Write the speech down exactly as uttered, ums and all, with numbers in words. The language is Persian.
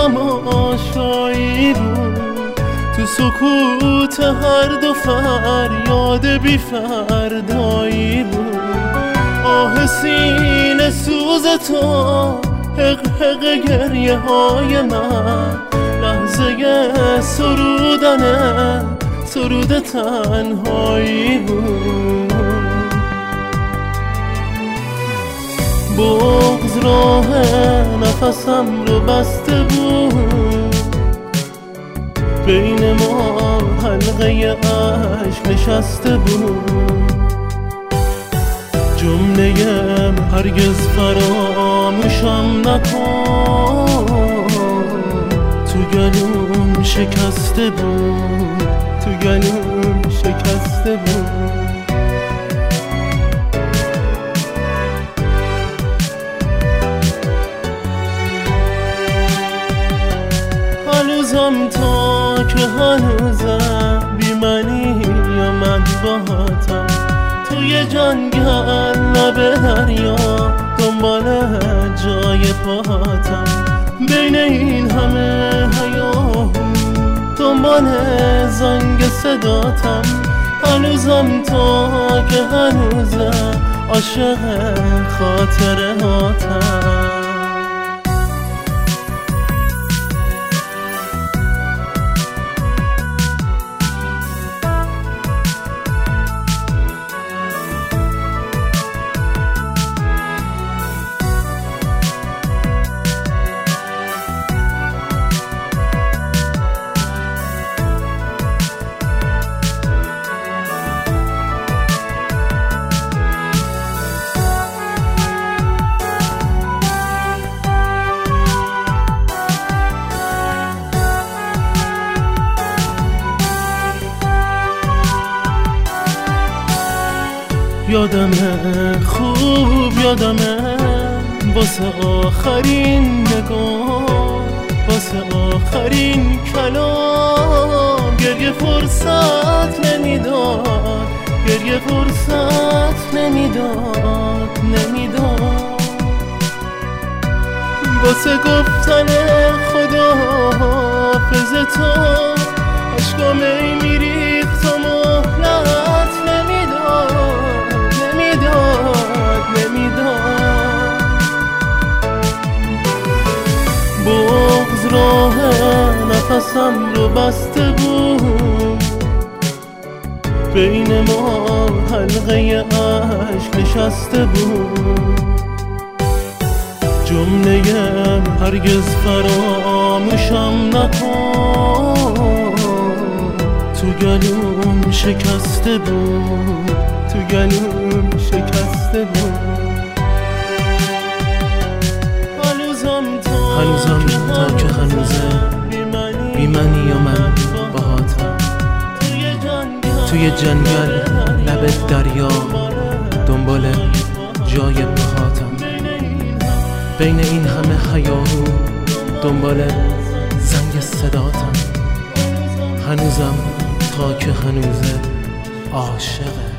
تماشایی بود، تو سکوت هر دو فریاد بی فردایی بود. آه سینه سوز تو، حق حق گریه های من، لحظه سرودن سرود تنهایی بود. بغض راه نفسم رو بسته بود، بین ما حلقه عشق نشسته بود. جمله‌ام هرگز فراموشم نکن، تو گلوم شکسته بود، تو گلوم شکسته بود. هنوزم تا که هنوزم بی منی یا من باهاتم، توی جنگل لب دریا دنبال جای پاتم. بین این همه هیاهو دنبال زنگ صداتم. هنوزم تا که هنوزم عاشق خاطرهاتم. یادمه خوب یادمه، واسه آخرین نگاه، واسه آخرین کلام. گریه فرصت نمیداد، گریه فرصت نمیداد نمیداد واسه گفتن خدا حافظ تو. عشقام ای میریخت و مهلت نمیداد نمیداد نمیداد. بغض راه نفسم رو بسته بود، بین ما حلقه عشق نشسته بود. جمله‌ام هرگز فراموشم نکن، تو گلوم شکسته بود، تو گلوم شکسته بود. هنوزم تا, هنوزم تا که هنوزه بی منی یا من باهاتم، توی جنگل لب دریا دنبال جای پاهاتم. بین این همه هیاهو دنبال زنگ صداتم. هنوزم تا که هنوزه عاشق